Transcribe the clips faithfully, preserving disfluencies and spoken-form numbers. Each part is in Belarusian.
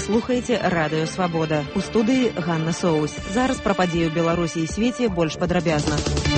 слухаеце радыё Свабода. У студыі Ганна Соус. Зараз пра падзеі ў Беларусі і свеце больш падрабязна.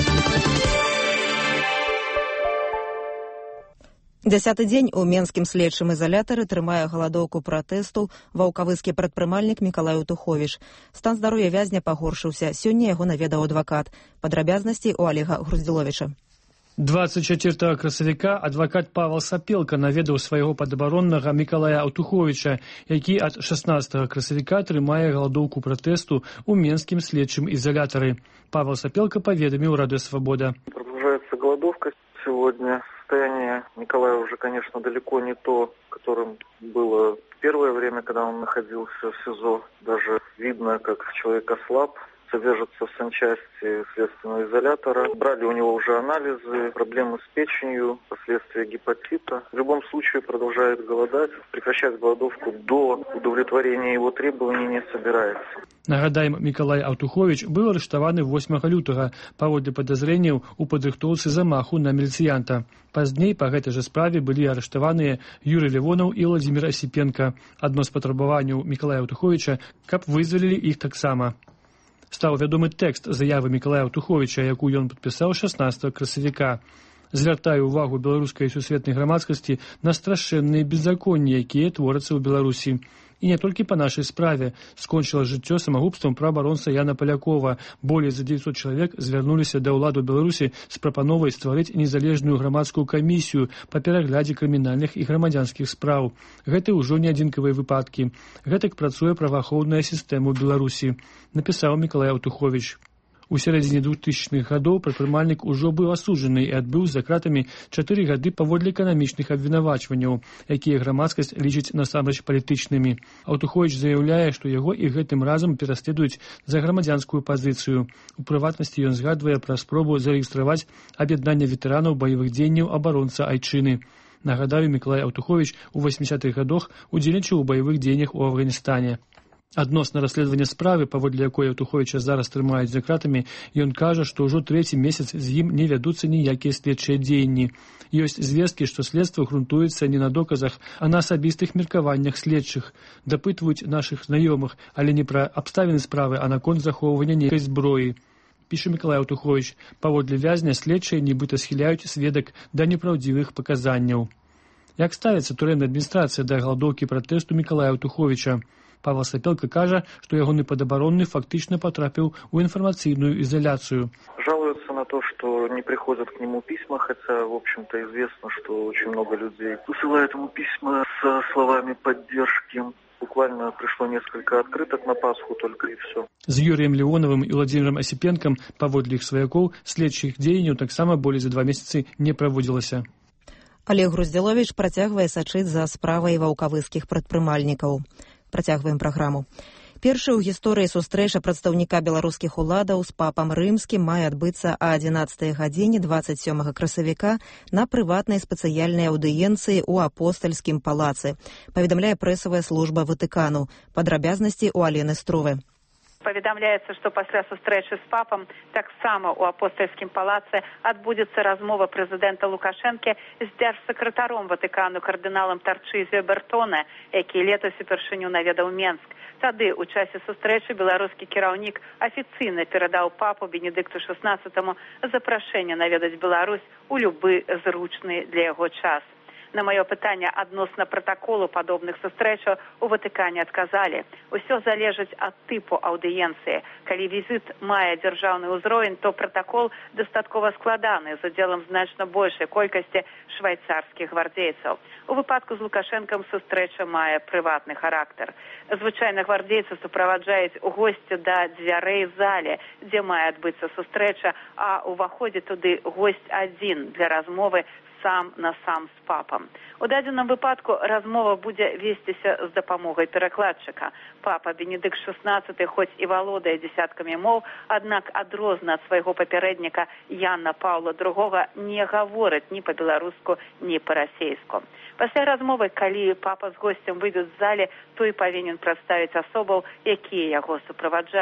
Дзясяты дзень у менскім следчым ізалятары трымае галадоўку пратэсту ваўкавыскі прадпрымальнік Мікалай Аўтуховіч. Стан здароўя вязня пагоршыўся. Сёння яго наведаў адвакат. Падрабязнасці ў Олега Груздзіловіча. двадцать четвёртого красавіка адвакат Павел Сапелка наведаў свайго падабароннага Мікалая Аўтуховіча, які ад шаснаццатага красавіка трымае галадоўку пратэсту ў менскім следчым ізалятары. Павел Сапелка паведаміў Радыё Свобода. Продолжается голодовка сегодня. Состояние Николая уже, конечно, далеко не то, которым было в первое время, когда он находился в СИЗО. Даже видно, как человек ослаб. Содержится в санчасти следственного изолятора. Брали у него уже анализы, проблемы с печенью, последствия гепатита. В любом случае продолжает голодать. Прекращать голодовку до удовлетворения его требований не собирается. Нагадаем, Мікалай Аўтуховіч быў арыштаваны восьмага лютага паводле падазрэнняў у падрыхтоўцы замаху на міліцыянта. Пазней па гэтай жа справе былі арыштаваныя Юрый Левонаў і Владзімір Асіпенка. Адно з патрабаванняў Мікалая Аўтуховіча, каб вызвалілі іх таксама. Стаў вядомы тэкст заявы Мікалая Аўтуховіча, якую ён падпісаў шаснаццатага красавіка. Звяртаю ўвагу беларускай і сусветнай грамадскасці на страшэнныя беззаконні, якія творацца ў Беларусі. І не толькі па нашай справе. Скончыла жыццё самагубствам праабаронца Яна Палякова. Болей за дзевяцьсот чалавек звярнуліся да ўладаў Беларусі з прапановай стварыць незалежную грамадскую камісію па пераглядзе крымінальных і грамадзянскіх спраў. Гэта ўжо не адзінкавыя выпадкі. Гэтак працуе праваахоўная сістэма ў Беларусі, напісаў Мікалай Аўтуховіч. У сярэдзіне двухтысячных гадоў прадпрымальнік ужо быў асуджаны і адбыў за кратамі чатыры гады паводле эканамічных абвінавачванняў, якія грамадскасць лічыць насамрэч палітычнымі. Аўтуховіч заяўляе, што яго і гэтым разам пераследуюць за грамадзянскую пазіцыю. У прыватнасці ён згадвае пра спробу зарэгістраваць аб'яднанне ветэранаў баявых дзеянняў абаронца айчыны. Нагадаю, Мікалай Аўтуховіч у восьмідзясятых гадах удзельнічаў у баявых дзеяннях у Афганістане. Адносна расследавання справы, паводле якой Аўтуховіча зараз трымаюць за кратамі, ён кажа, што ўжо трэці месяц з ім не вядуцца ніякія следчыя дзеянні. Ёсць звесткі, што следства грунтуецца не на доказах, а на асабістых меркаваннях следчых. Дапытваюць нашых знаёмых, але не пра абставіны справы, а наконт захоўвання нейкай зброі. Піша Мікалай Аўтуховіч. Паводле вязня следчыя нібыта схіляюць сведак да непраўдзівых паказанняў. Як ставіцца турэмная адміністрацыя да галадоўкі пратэсту Мікалая Аўтуховіча? Павел Сапелка кажа, што ягоны падабаронны фактычна потрапіў у информационную изоляцию. Жалуются на то, что не приходят к нему письма, хотя, в общем-то, известно, что очень много людей посылают ему письма со словами поддержки. Буквально пришло несколько открыток на Пасху, только и все. З Юрыем Левоновым і Владзімірам Асіпенкам, паводле іх сваякоў, следчых дзеянняў таксама болей за два месяцы не праводзілася. Олег Груздзіловіч працягвае сачыць за справай ваўкавыскіх прадпрымальнікаў. Працягваем праграму. Першая ў гісторыі сустрэча прадстаўніка беларускіх уладаў з папам рымскім мае адбыцца а адзінаццатай гадзіне двадцать сёмага красавіка на прыватнай спецыяльнай аўдыенцыі ў апостальскім палацы, паведамляе прэсавая служба Ватыкану. Падрабязнасці ў Алены Струвы. Паведамляецца, што пасля сустрэчы з папам таксама ў апостальскім палацы адбудзецца размова прэзідэнта Лукашэнкі з дзяржсакратаром Ватыкану кардыналам Тарчызіо Бертоне, які летась упершыню наведаў Менск. Тады ў часе сустрэчы беларускі кіраўнік афіцыйна перадаў папу Бенедыкту шаснаццатаму запрашэнне наведаць Беларусь у любы зручны для яго час. На маё пытанне адносна пратаколу падобных сустрэчаў у Ватыкане адказалі. Усё залежыць ад тыпу аўдыенцыі. Калі візіт мае дзяржаўны ўзровень, то пратакол дастаткова складаны з удзелам значна большай колькасці швайцарскіх гвардзейцаў. У выпадку з Лукашэнкам сустрэча мае прыватны характар. Звычайна гвардзейцы суправаджаюць госці да дзвярэй зале, дзе мае адбыцца сустрэча, а ўваходзіць туды госць адзін для размовы сам на сам з папам. У дадзеным выпадку размова будзе весціся з дапамогай перакладчыка. Папа Бенедыкт шаснаццаты хоць і валодае дзесяткамі моў, аднак адрозна ад свайго папярэдніка Яна Паўла другога не гаворыць ні па-беларуску, ні па-расейску. Пасля размовы, калі папа з госцем выйдуць з залі, той павінен прадставіць асобаў, якія яго суправаджаюць.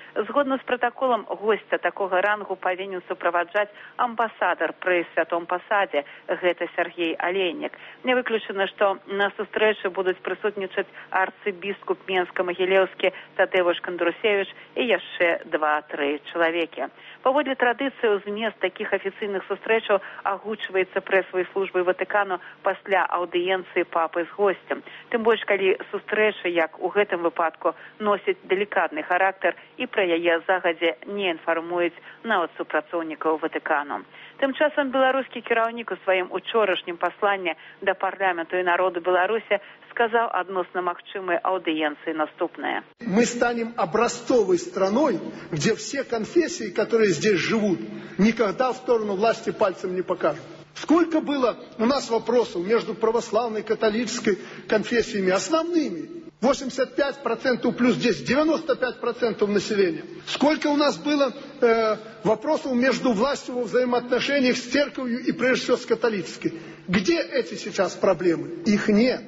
Згодна з пратаколам, госця такога рангу павінен суправаджаць амбасадар пры святом пасадзе, гэта Сергей Алейнік. Не выключана, што на сустрэчы будуць прысутнічаць арцыбіскуп Менска-Магілеўскі Тадзеуш Кандрусевіч і яшчэ два-тры чалавекі. Паводле традыцыі, змест такіх афіцыйных сустрэчаў агучваецца прэсавай службай Ватыкану пасля аўдыенцыі папы з госцем. Тым больш, калі сустрэча, як у гэтым выпадку, носіць далікатны характар і пра яе загадзе не інфармуюць нават супрацоўнікаў Ватыкану. Тым часам беларускі кіраўнік у сваім учорашнім пасланні да парламенту і народу Беларусі сказаў адносна магчымай аўдыенцыі наступнае. Мы станем образцовой страной, где все конфессии, которые здесь живут, никогда в сторону власти пальцем не покажут. Сколько было у нас вопросов между православной и католической конфессиями основными? восемьдесят пять процентов плюс здесь девяносто пять процентов населения. Сколько у нас было э, вопросов между властью во взаимоотношениях с церковью и прежде всего с католической? Где эти сейчас проблемы? Их нет.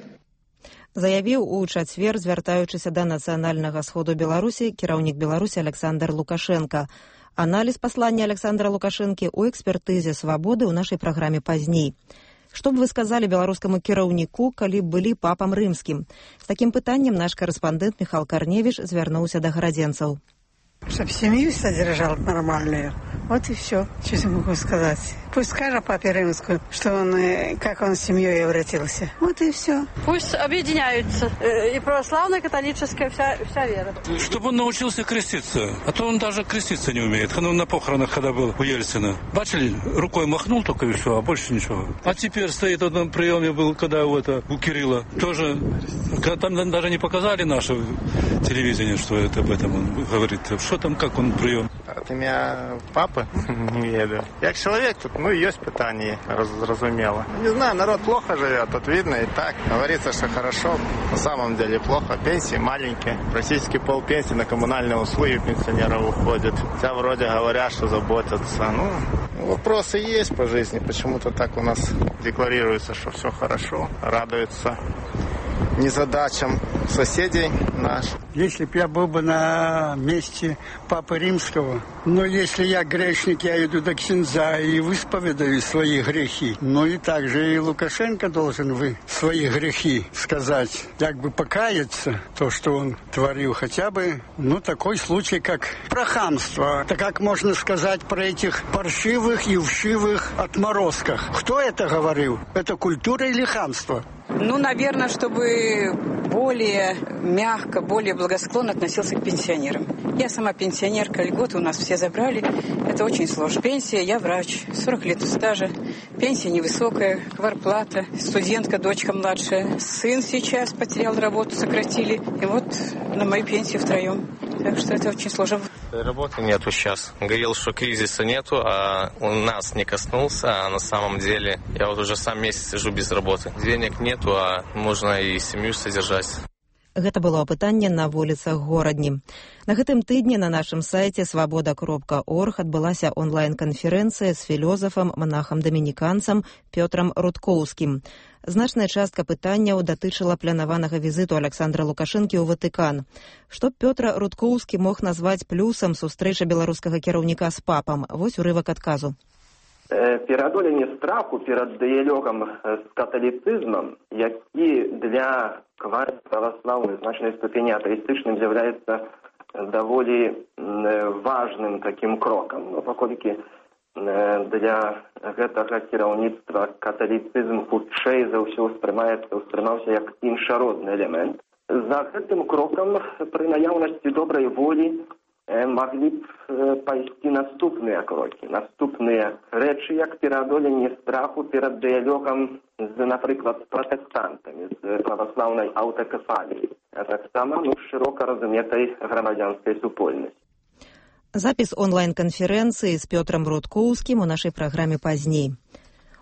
Заявіў у чацвер, звяртаючыся да нацыянальнага сходу Беларусі, кіраўнік Беларусі Александр Лукашенко. Аналіз паслання Александра Лукашэнкі ў экспертызе «Свабоды» ў нашай праграме пазней. Што б вы сказалі беларускаму кіраўніку, калі б былі папам рымскім? З такім пытаннем наш карэспандэнт Михал Корневич звярнуўся да гарадзенцаў. Чтоб семью содержал нормальную. Вот и все, что я могу сказать. Пусть скажет папе Римскому, что он, как он с семьей обратился. Вот и все. Пусть объединяются. И православная, и католическая, вся, вся вера. Чтобы он научился креститься. А то он даже креститься не умеет. Он на похоронах, когда был у Ельцина. Бачили, рукой махнул только и все, а больше ничего. А теперь стоит на приеме был, когда у, это, у Кирилла. Тоже, там даже не показали наше телевидение, что это об этом он говорит. Что там, как он прием? От ім'я папи не ведаю. Як чоловік тут, ну, є питання, зрозуміло. Не знаю, народ плохо живет, тут видно и так. Говорится, что хорошо, на самом деле плохо. Пенсии маленькие, практически полпенсии на коммунальные услуги пенсионеров уходит. Хотя вроде говорят, что заботятся. Ну, вопросы есть по жизни, почему-то так у нас декларируется, что все хорошо, радуется незадачам соседей наших. Если бы я был бы на месте Папы Римского, но если я грешник, я иду до ксенза и высповедаю свои грехи. Ну и также и Лукашенко должен вы свои грехи сказать, как бы покаяться, то, что он творил, хотя бы, ну, такой случай, как про хамство. Так как можно сказать про этих паршивых и вшивых отморозках? Кто это говорил? Это культура или хамство? Ну, наверное, чтобы более мягко, более благосклонно относился к пенсионерам. Я сама пенсионерка, льготы у нас все забрали. Это очень сложно. Пенсия, я врач, сорок лет стажа. Пенсия невысокая, квартплата, студентка, дочка младшая. Сын сейчас потерял работу, сократили. И вот на мою пенсию втроем. Так что это очень сложно. Работы нету сейчас. Говорил, что кризиса нету, а у нас не коснулся, а на самом деле я вот уже сам месяц сижу без работы. Денег нету, а можно и семью содержать. Гэта было апытанне на вуліцах горадні. На гэтым тыдні на нашым сайце свабода кропка орг адбылася онлайн-канферэнцыя з філёзафам, манахам-дамініканцам Пётрам Рудкоўскім. Значная частка пытанняў датычыла планаванага візіту Александра Лукашэнкі ў Ватыкан. Што Пётр Рудкоўскі мог назваць плюсам сустрэчы беларускага кіраўніка з папам? Вось урывак адказу. Пераадоленне страху перад дыялогам з каталіцызмам, які для квазіправаслаўнай значнай ступені атэістычным з'яўляецца даволі важным такім крокам. Ну, паколькі для гэтага кіраўніцтва каталіцызм хутчэй за ўсё ўспрымаецца, ўспрымаўся як іншародны элемент. За гэтым крокам пры наяўнасці добрай волі маглі б пайсці наступныя крокі, наступныя рэчы, як пераадоленне страху перад дыялогам з, напрыклад, пратэстантамі, з праваслаўнай аўтакефаліяй, а таксама, ну, шырока разуметай грамадзянскай супольнасці. Запіс онлайн-канферэнцыі з Пётрам Рудкоўскім у нашай праграме пазней.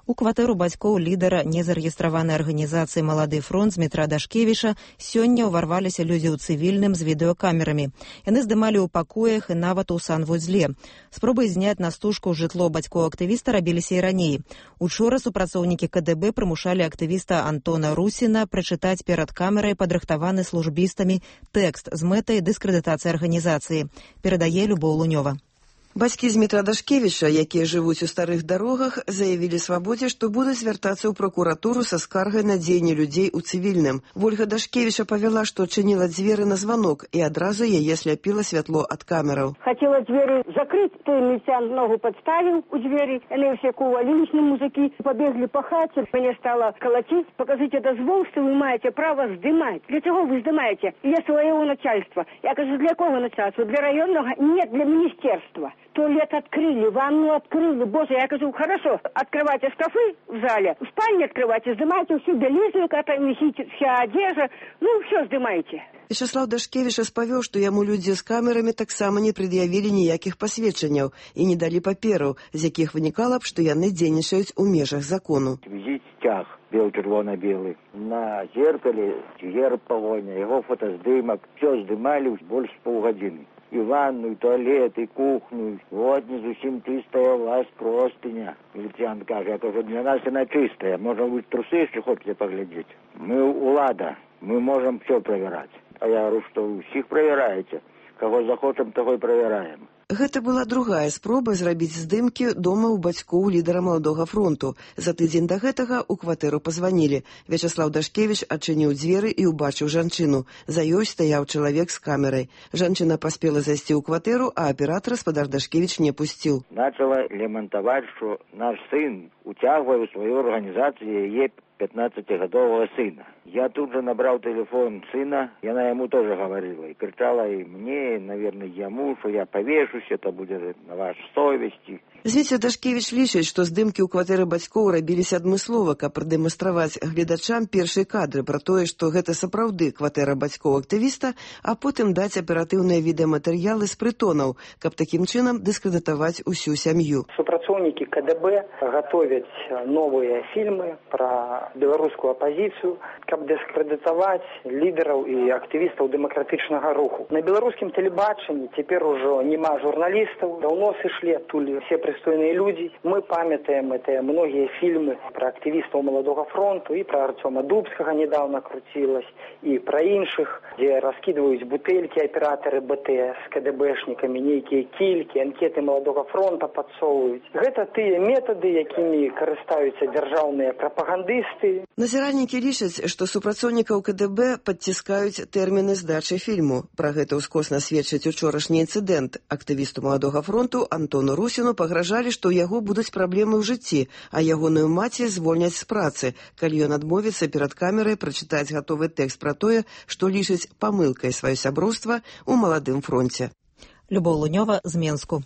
У кватэру бацькоў лідара незарэгістраванай арганізацыі «Малады фронт» Дмітра Дашкевіча сёння ўварваліся людзі ў цывільным з відэакамерамі. Яны здымалі ў пакоях і нават у санвузле. Спробы зняць на стужку жытло бацькоў актывіста рабіліся і раней. Учора супрацоўнікі ка дэ бэ прымушалі актывіста Антона Русіна прачытаць перад камерай падрыхтаваны службістамі тэкст з мэтай дыскрэдытацыі арганізацыі. Перадае Любоў Лунёва. Бацькі Дмітра Дашкевіча, якія жывуць у старых дарогах, заявілі свабодзе, што будуць звяртацца ў пракуратуру са скаргай на дзеянні людзей у цывільным. Вольга Дашкевіча павяла, што адчыніла дзверы на званок, і адразу яе сляпіла святло ад камераў. Хацела дзверы закрыць, той міліцыянт ногу падставіў у дзверы, яны ўсе куваліліся музыкі, пабеглі па хаце, мяне стала калаціць, пакажыце дазвол, што вы маеце права здымаць. Для чаго вы здымаеце? Для свайго начальства. Я кажу, для якога начальства? Для раённага? Нет, для міністерства. Туалет открыли, ванну открыли. Боже, я говорю, хорошо, открывайте шкафы в зале, в спальне открывайте, сдымайте всю белизну, которая висит, вся одежда, ну, все сдымайте. Вячеслав Дашкевіч распавёў, што яму людзі з камерамі таксама не прад'явілі ніякіх пасведчанняў і не далі папераў, з якіх вынікала б, што яны дзейнічаюць у межах закону. Візіць сцяг бел-чырвона-белы. На зеркале герб пагоня, яго фотаздымак, все здымалі больш паўгадзіны. И ванну, и туалет, и кухню. Вот не зусім чистая у вас простыня. Милициант каже, я кажу, для нас она чистая. Можем быть трусы, если хотите поглядеть. Мы улада, мы можем все проверять. А я говорю, что вы всех проверяете. Кого захочем, того и проверяем. Гэта была другая спроба зрабіць здымкі дома ў бацькоў лідара Маладога фронту. За тыдзень да гэтага ў кватэру пазванілі. Вячеслав Дашкевіч адчыніў дзверы і ўбачыў жанчыну. За ёй стаяў чалавек з камерай. Жанчына паспела зайсці ў кватэру, а аператар спадар Дашкевіч не пусціў. Начала лемантаваць, што наш сын уцягвае ў сваю арганізацыю яе пятнадцатигодового сына. Я тут же набрал телефон сына, и она ему тоже говорила, и кричала и мне, и, наверное, ему, что я повешусь, это будет на вашей совести. Звіця Дашкевіч лічыць, што здымкі ў кватэры бацькоў рабіліся адмыслова, каб прадэманстраваць гледачам першыя кадры пра тое, што гэта сапраўды кватэра бацькоў актывіста, а потым даць аператыўныя відэаматэрыялы з прытонаў, каб такім чынам дыскрэдытаваць усю сям'ю. Супрацоўнікі ка дэ бэ гатовяць новыя фільмы пра беларускую апазіцыю, каб дыскрэдытаваць лідараў і актывістаў дэмакратычнага руху. На беларускім тэлебачанні цяпер ужо няма журналістаў, даўно сышлі адтуль все прыстойныя людзі. Мы памятаем это многія фільмы пра актывістаў Маладога фронту, і пра Артёма Дубскага недавно круцілась, і пра іншых, дзе раскідваюць бутэлькі аператары бэ тэ з ка дэ бэшнікамі, нейкія кількі, анкеты Маладога фронта падсоўваюць. Гэта тыя метады, якімі карыстаюцца дзяржаўныя прапагандысты. Назіральнікі лічаць, што супрацоўнікаў ка дэ бэ падціскаюць тэрміны здачы фільму. Пра гэта ўскосна сведчыць учорашні інцыдэнт. Актывісту Маладога фронту Антону Русіну пагражалі, што ў яго будуць праблемы ў жыцці, а ягоную маці звольняць з працы, калі ён адмовіцца перад камерай прачытаць гатовы тэкст пра тое, што лічыць памылкай сваё сяброўства ў Маладым фронце. Любоў Лунёва з Менску.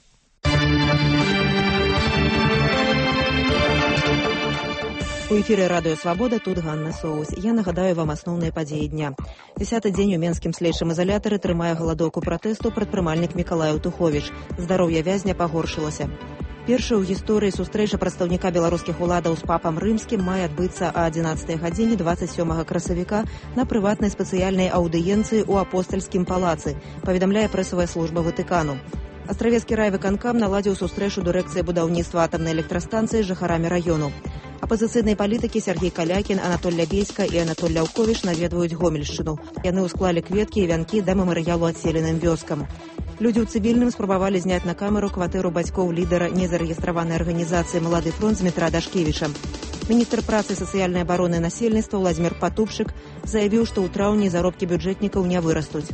У эфіры радыё «Свабода», тут Ганна Соус. Я нагадаю вам асноўныя падзеі дня. Дзясяты дзень у менскім следчым изолятары трымае галадоўку пратэсту прадпрымальнік Мікалай Аўтуховіч. Здароўе вязня пагоршылася. Першая ў гісторыі сустрэча прадстаўніка беларускіх уладаў з папам рымскім мае адбыцца а адзінаццатай гадзіне дваццаць сёмага красавіка на прыватнай спецыяльнай аўдыенцыі ў апостальскім палацы, паведамляе прэсавая служба Ватыкану. Астравецкі райвыканкам наладзіў сустрэчу дырэкцыі будаўніцтва атамнай электрастанцыі з жыхарамі раёну. Апазіцыйныя палітыкі Сергей Калякін, Анатоль Лябейска і Анатоль Ляўковіч наведваюць Гомельшчыну. Яны ўсклалі кветкі і вянкі да мемарыялу адселеным вёскам. Людзі ў цывільным спрабавалі зняць на камеру кватэру бацькоў лідара незарэгістраванай арганізацыі «Малады фронт» Дмітра Дашкевіча. Міністр працы і сацыяльнай абароны насельніцтва Владзімір Патупшык заявіў, што ў траўні заробкі бюджэтнікаў не вырастуць.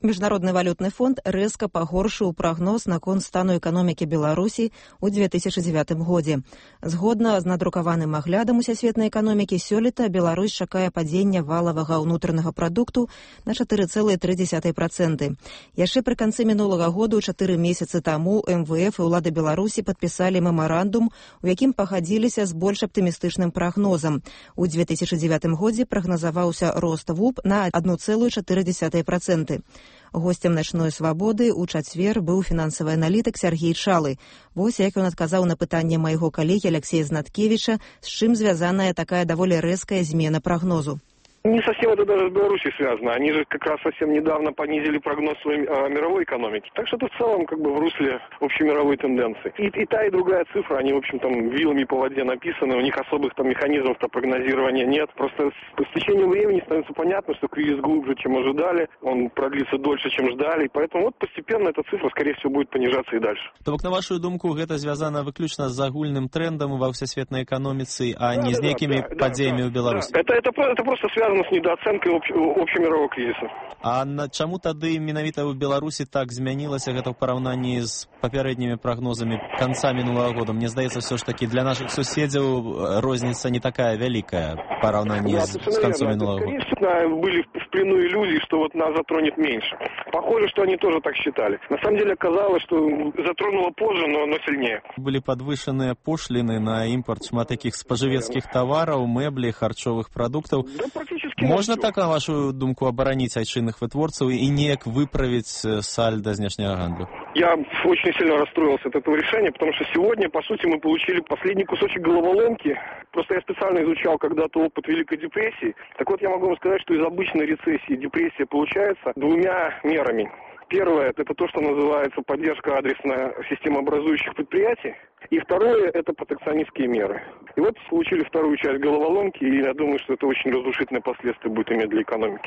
Міжнародны валютны фонд рэзка пагоршыў прагноз наконт стану эканомікі Беларусі ў две тысячы дзевятым годзе. Згодна з надрукаваным аглядам усесветнай эканомікі сёлета Беларусь чакае падзення валавага ўнутранага прадукту на чатыры цэлых тры дзесятых працэнта. Яшчэ пры канцы мінулага году, чатыры месяцы таму, эм вэ эф і ўлады Беларусі падпісалі мемарандум, у якім пагадзіліся з больш аптымістычным прагнозам. У две тысячы дзевятым годзе прагназаваўся рост ВУП на адну цэлую чатыры дзесятых працэнта. Гостем «Начной свабоды» у чацвер быў фінансавы аналітык Сергей Чалы. Вось як ён адказаў на пытанне майго калегі Алексея Знаткевича, з чым звязаная такая даволі рэзкая змена прагнозу. Не совсем это даже с Беларусью связано. Они же как раз совсем недавно понизили прогноз своей э, мировой экономики. Так что это в целом как бы в русле общемировой тенденции. И, и та, и другая цифра, они, в общем, там вилами по воде написаны, у них особых там механизмов-то прогнозирования нет. Просто с, с течением времени становится понятно, что кризис глубже, чем ожидали, он продлится дольше, чем ждали, поэтому вот постепенно эта цифра, скорее всего, будет понижаться и дальше. То бок, на вашу думку, гэта звязана выключна з агульным трендом ва ўсесветнай эканоміцы, а да, не да, з нейкімі да, падзеямі да, ў Беларусі? Да. Это, это, это просто связано с недооценкой общ, общемирового кризиса. А на чаму тады менавіта ў Беларусі так змянілася гэта ў параўнанні з папярэднімі прагнозамі канца мінулага года? Мне здаецца, все ж таки для наших суседзяў розніца не такая вялікая в параўнанні да, з, з канцом мінулага года. Конечно, были в плену иллюзий, что вот нас затронет меньше. Похоже, что они тоже так считали. На самом деле оказалось, что затронуло позже, но, но сильнее. Были подвышенные пошлины на импорт шмат таких споживецких товаров, меблей, харчовых продуктов. Да, практически. Можно так, на вашу думку, оборонить айчынных вытворцев и неяк выправить сальдо знешнего гандлю? Я очень сильно расстроился от этого решения, потому что сегодня, по сути, мы получили последний кусочек головоломки. Просто я специально изучал когда-то опыт Великой депрессии. Так вот, я могу вам сказать, что из обычной рецессии депрессия получается двумя мерами. Первое – это то, что называется поддержка адресно-системообразующих предприятий. И второе – это протекционистские меры. И вот получили вторую часть головоломки, и я думаю, что это очень разрушительные последствия будет иметь для экономики.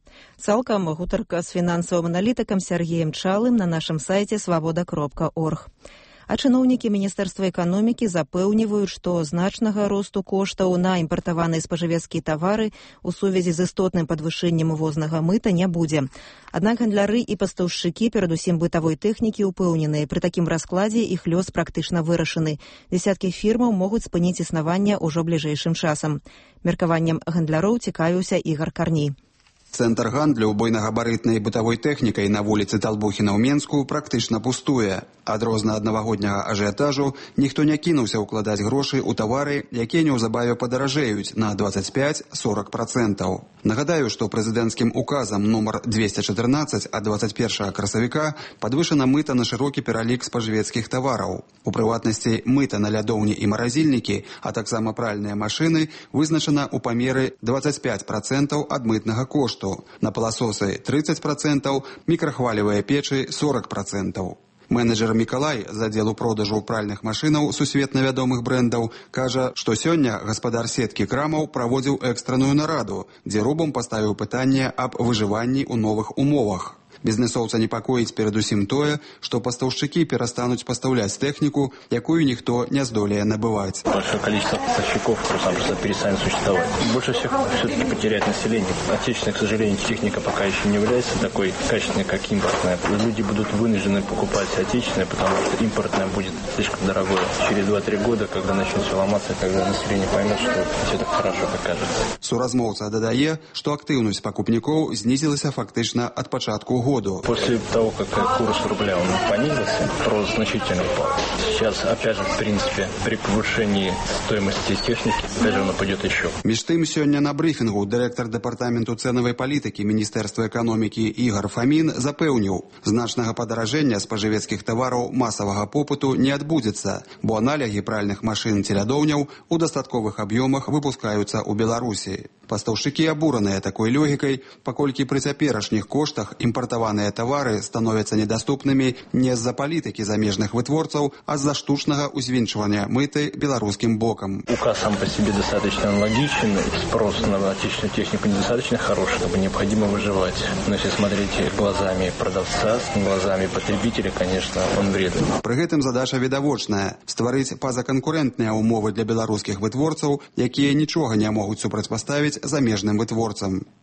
Цалкам гутарка з фінансавым аналітыкам Сергеем Чалым на нашым сайце свабода кропка орг. А чыноўнікі Міністэрства эканомікі запэўніваюць, што значнага росту коштаў на імпартаваныя спажывецкія тавары ў сувязі з істотным падвышэннем вознага мыта не будзе. Аднак гандляры і пастаўшчыкі, перадусім бытавой тэхнікі, упэўненыя, пры такім раскладзе іх лёс практычна вырашаны. Дзясяткі фірмаў могуць спыніць існаванне ўжо бліжэйшым часам. Меркаваннем гандляроў цікавіўся Ігар Карній. Цэнтр гандлю буйнагабарытнай бытавой тэхнікай на вуліцы Талбухіна ў Менску практычна пустуе. Ад рознанаднавагодняга ажыятажу ніхто не кінуўся ўкладаць грошы ў тавары, якія неўзабаве падаражэюць на двадцать пять - сорок процентаў. Нагадаю, што прэзідэнцкім указам нумар двести чатырнаццаць ад двадцать першага красавіка падвышана мыта на шырокі пералік спажывецкіх тавараў. У прыватнасці мыта на лядоўні і маразільнікі, а таксама пральныя машыны вызначана ў памеры двадцать пять процентаў ад мытнага кошту. На пыласосы тридцать процентаў, мікрахвалевыя печы сорок процентаў. Менеджер Мікалай з аддзелу продажу пральных машынаў сусветна вядомых брэндаў кажа, што сёння гаспадар сеткі крамаў праводзіў экстранную нараду, дзе рубам паставіў пытанне аб выжыванні ў новых умовах. Бізнесоўца непакоіць перадусім тое, што пастаўшчыкі перастануць пастаўляць тэхніку, якую ніхто не здолее набываць. Большое количество поставщиков просто перестанет существовать. Больше всех все-таки потеряет население. Отечественная, к сожалению, техника пока еще не является такой качественной, как импортная. Люди будут вынуждены покупать отечественное, потому что импортное будет слишком дорогое. Через два-три года, когда начнет все ломаться, когда население поймет, что все так хорошо, как кажется. Суразмоўца дадае, што актыўнасць пакупнікоў знізілася фактычна ад пачатку года. После того, как курс рубля он понизился, рост значительно упал. Сейчас, опять же, в принципе, при повышении стоимости техники, даже он упадет еще. Між тым, сёння на брифінгу дырэктар дэпартаменту цэнавай палітыкі Міністэрства эканомікі Ігар Фамін запэўніў, значнага падаражэння спажывецкіх тавараў масавага попыту не адбудзецца, бо аналягі пральных машын ці лядоўняў у дастатковых аб'ёмах выпускаюцца ў Беларусі. Пастаўшчыкі абураныя такой логікай, паколькі пры цяперашніх коштах імпартаваныя тавары становяцца недаступнымі не з-за палітыкі замежных вытворцаў, а з-за штучнага узвінчвання мыты беларускім бокам. Указ сам по себе достаточно аналогичен, спрос на отечественную технику недостаточно хороший, чтобы необходимо выживать. Но если смотреть глазами продавца, глазами потребителя, конечно, он вредный. Пры гэтым задача відавочная – стварыць пазаканкурэнтныя ўмовы для беларускіх вытворцаў, якія нічога не могуць супрацьпаставіць замежным вытворцам.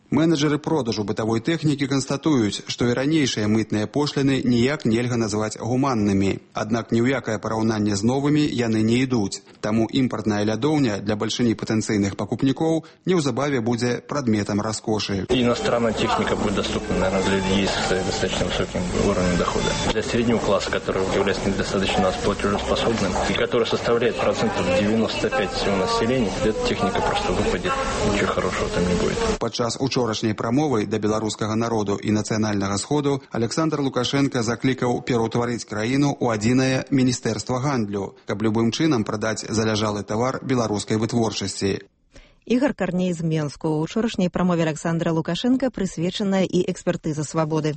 Менеджеры продажу бытавой тэхнікі канстатуюць, што і ранейшыя мытныя пошліны ніяк нельга назваць гуманнымі. Аднак ні ў якае параўнанне з новымі яны не ідуць. Таму імпартная лядоўня для бальшыні патэнцыйных пакупнікоў неўзабаве будзе прадметам раскошы. Иностранная техника будет доступна, наверное, для людей с достаточно высоким уровнем дохода. Для среднего класса, который является недостаточно у нас платежеспособным и который составляет процентов девяносто пять всего населения, эта техника просто выпадет. Ничего хорошего там не будет. Падчас учорашняй прамовы да беларускага народу і нацыянальнага сходу Александр Лукашенко заклікаў пераўтварыць краіну ў адзінае міністэрства гандлю, каб любым чынам прадаць заляжалы тавар беларускай вытворчасці. Ігор Карней з Менску. У учорашняй прамове Александра Лукашенка прысвечаная і экспертыза свабоды.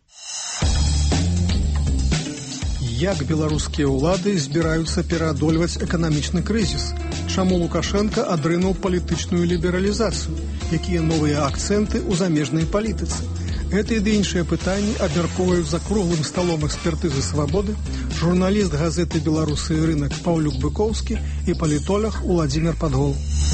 Як беларускія ўлады збіраюцца пераадольваць эканамічны крызіс? Чаму Лукашенко адрынуў палітычную лібералізацыю? Якія новыя акцэнты ў замежнай палітыцы? Гэта і іншыя пытанні абмяркоўваюць за круглым сталом экспертызы свабоды журналіст газеты «Беларусы і рынок» Паўлюк Быкоўскі і палітолог Уладзімір Падгол.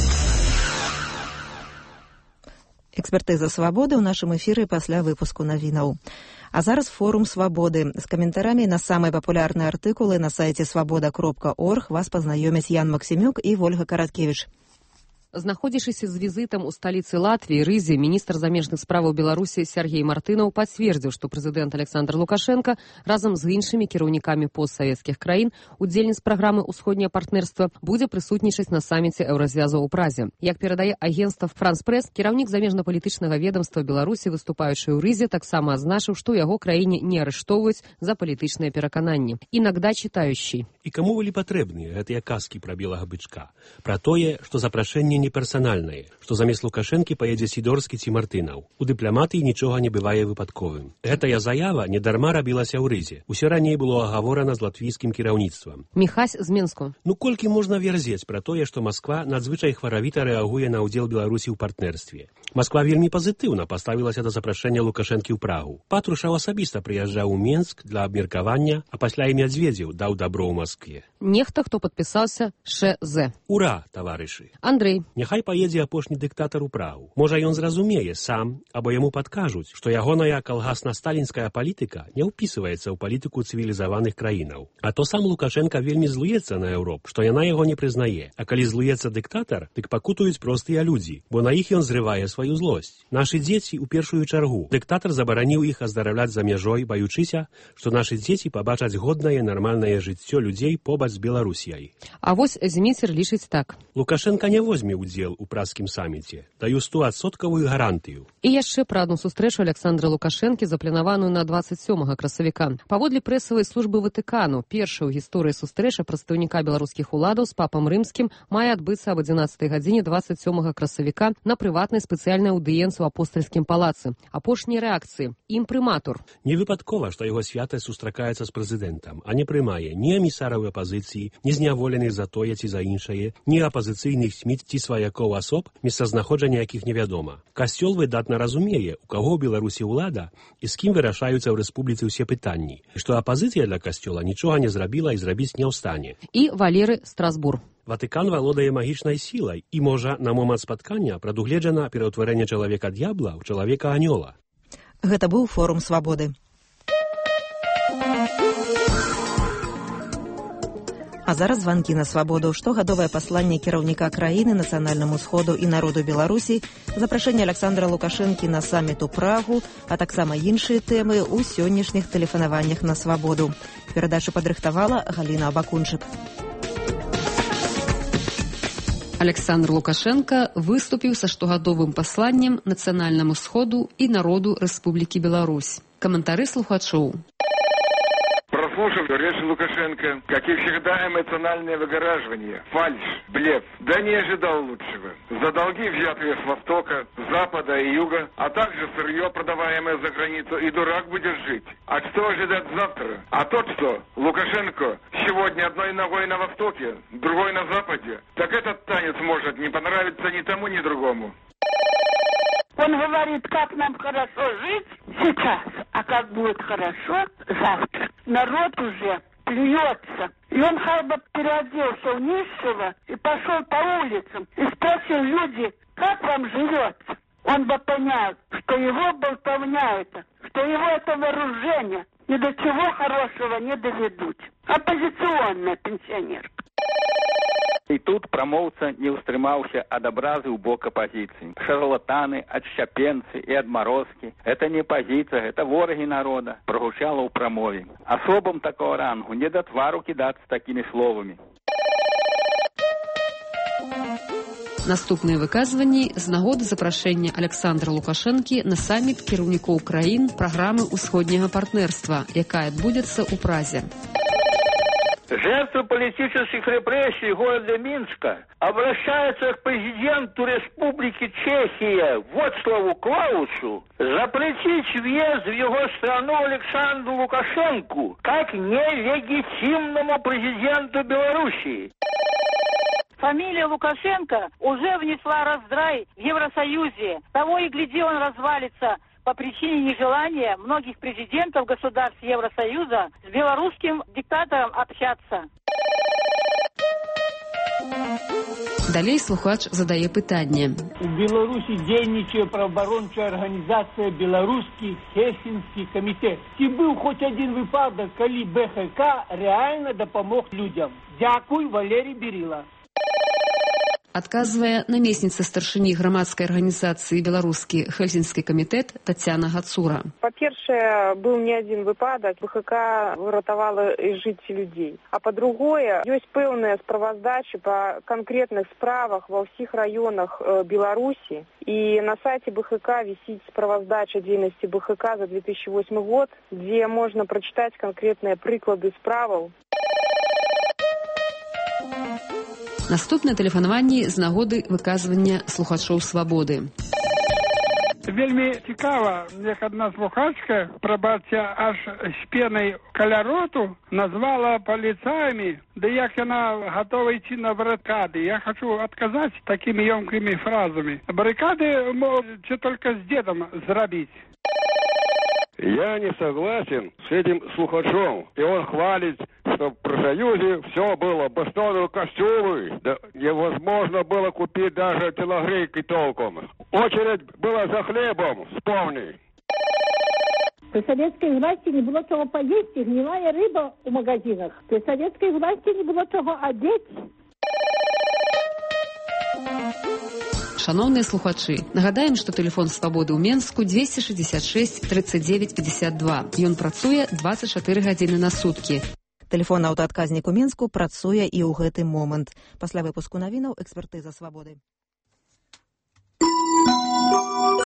Экспертыза свабоды ў нашым эфіры пасля выпуску навінаў. А зараз форум свабоды. З каментарамі на самыя папулярныя артыкулы на сайце свабода кропка орг вас пазнаёмяць Ян Максімюк і Вольга Караткевіч. Знаходзячыся з візітам у сталіцы Латвіі Рызе, міністр замежных справаў Беларусі Сергей Мартынаў пацвердзіў, што прэзідэнт Александр Лукашенко разам з іншымі кіраўнікамі постсавецкіх краін, удзельніц праграмы «Усходняе партнерства» будзе прысутнічаць на саміце Еўразвязу ў Празе. Як перадае агенцтва «Франс Прэс», кіраўнік замежна-палітычнага ведомства Беларусі, выступаючы ў Рызе, таксама адзначыў, што ў яго краіне не арыштоўваюць за палітычныя перакананні. Інагда чытаючы. І каму былі патрэбныя гэтыя казкі пра белага бычка? Пра тое, што запрашэнне не персанальнае, што замест Лукашэнкі паедзе Сідорскі ці Мартынаў. У дыпламатыі нічога не бывае выпадковым. Гэтая заява недарма рабілася ў Рызе. Усё раней было агаворана з латвійскім кіраўніцтвам. Міхась з Менску. Ну колькі можна верзець пра тое, што Масква надзвычай хваравіта рэагуе на ўдзел Беларусі ў партнерстве. Масква вельмі пазітыўна паставілася да запрашэння Лукашэнкі ў Прагу. Патрушаў асабіста прыязджаў у Менск для абмеркавання, а пасля і Мядзведзеў даў дабро ў Маскве. Нехта, хто падпісаўся ШЗ. Ура, таварышы. Андрэй. Няхай паедзе апошні дыктатар у Прагу. Можа, ён зразумее сам, або яму падкажуць, што ягоная калгасна-сталінская палітыка не ўпісваецца ў палітыку цывілізаваных краінаў. А то сам Лукашенка вельмі злуецца на Еўроп, што яна яго не прызнае. А калі злуецца дыктатар, дык пакутуюць простыя людзі, бо на іх ён зрывае сваю злосць. Нашы дзеці ў першую чаргу. Дыктатар забараніў іх аздараўляць за мяжой, баючыся, што нашы дзеці пабачаць годнае нармальнае жыццё людзей побач з Беларусіяй. А вось Зміцер лічыць так. Лукашенка не возьме удзел у празскім саміце. Даю стоадсоткавую гарантыю. І яшчэ пра адну сустрэчу Александра Лукашэнкі, запланаваную на дваццаць сёмага красавіка. Паводле прэсавай службы Ватыкану, першая ў гісторыі сустрэча прадстаўніка беларускіх уладаў з папам рымскім мае адбыцца аб адзінаццатай гадзіне дваццаць сёмага красавіка на прыватнай спецыяльнай аўдыенцыі ў апостальскім палацы. Апошнія рэакцыі. Імпрыматур. Не выпадкова, што яго святасць сустракаецца з прэзідэнтам, а не прымае ні эмісараў апазіцыі, ні зняволеных за тое ці за іншае, ні апазіцыйных сміт ці сваякоў асоб, месцазнаходжання якіх невядома. Касцёл выдатна разумее, у каго ў Беларусі ўлада і з кім вырашаюцца ў рэспубліцы ўсе пытанні, што апазіцыя для касцёла нічога не зрабіла і зрабіць не ў стане. І Валеры Страсбур. Ватыкан валодае магічнай сілай і можа на момант спаткання прадугледжана пераўтварэнне чалавека-д'ябла ў чалавека-анёла. Гэта быў форум свабоды. А зараз званкі на свабоду. Штогадовае пасланне кіраўніка краіны нацыянальнаму сходу і народу Беларусі, запрашэнне Александра Лукашэнкі на саміт у Прагу, а таксама іншыя тэмы ў сённяшніх тэлефанаваннях на свабоду. Перадачу падрыхтавала Галіна Абакунчык. Александр Лукашенко выступіў са штогадовым пасланнем нацыянальнаму сходу і народу Рэспублікі Беларусь. Каментары слухачоў. Прослушав речь Лукашенко, как и всегда, эмоциональное выгораживание, фальшь, блеф. Да не ожидал лучшего. За долги, взятые с Востока, Запада и Юга, а также сырье, продаваемое за границу, и дурак будет жить. А что ожидать завтра? А тот, что Лукашенко сегодня одной ногой на Востоке, другой на Западе, так этот танец может не понравиться ни тому, ни другому. Он говорит, как нам хорошо жить сейчас, а как будет хорошо завтра. Народ уже плюется. И он хотя бы переоделся в нищего и пошел по улицам. И спросил люди, как вам живется? он бы понял, что его болтовня это, что его это вооружение ни до чего хорошего не доведут. Оппозиционная пенсионерка. І тут прамоўца не ўстрымаўся ад абразы ў бок апазіцыі. Шарлатаны, адшчапенцы і адмарозкі. Это не пазіцыя, это ворагі народа, прагучала ў прамове. Асобам такого рангу не да твару кідацца такімі словамі. Наступныя выказванні з нагоды запрашэння Александра Лукашэнкі на саміт кіраўнікоў краін праграмы ўсходняга партнерства, якая адбудзецца ў Празе. Жертвы политических репрессий города Минска обращаются к президенту Республики Чехия Вацлаву Клаусу запретить въезд в его страну Александру Лукашенку как нелегитимному президенту Белоруссии. Фамилия Лукашенко уже внесла раздрай в Евросоюзе. Того и гляди, он развалится по причине нежелания многих президентов государств Евросоюза с белорусским диктатором общаться. Далей слухач задае пытанне. У Беларусі дзейнічае праваабарончая арганізацыя Беларускі Хельсінскі камітэт. Ці быў хоць адзін выпадак, калі бэ ха ка рэальна дапамог людзям? Дзякуй, Валерий Берила. Адказвае намесніца старшыні грамадскай арганізацыі «Беларускі Хельсінскі камітэт» Тацяна Гацура. Па-першае, быў не адзін выпадак, бэ ха ка выратавала жыцці людзей. А па-другое, ёсць пэўныя справаздачы па канкрэтных справах ва ўсіх раёнах Беларусі. І на сайце бэ ха ка вісіць справаздача дзейнасці бэ ха ка за две тысячи восьмы год, дзе можна прачытаць канкрэтныя прыклады справаў. Наступнае тэлефанаванне з нагоды выказвання слухачоў «Свабоды». Вельмі цікава, як одна слухачка, прабачце, аж з пенай каля роту назвала паліцаямі, да як яна гатова ісці на барыкады. Я хочу адказаць такімі ёмкімі фразамі. Барыкады можете только з дедом зрабіць. Я не согласен с этим слухачом. И он хвалит, что в Профсоюзе все было, бастоны, костюмы. Да невозможно было купить даже телогрейки толком. Очередь была за хлебом, вспомни. При советской власти не было чего поесть, и гнилая рыба в магазинах. При советской власти не было чего одеть. Шановныя слухачы, нагадаем, што тэлефон «Свабоды» ў Менску двести шестьдесят шесть тридцать девять пятьдесят два. Ён працуе двадцать чатыры гадзіны на суткі. Тэлефон аўтаадказнік у Менску працуе і ў гэты момант. Пасля выпуску навінаў экспертыза «Свабоды».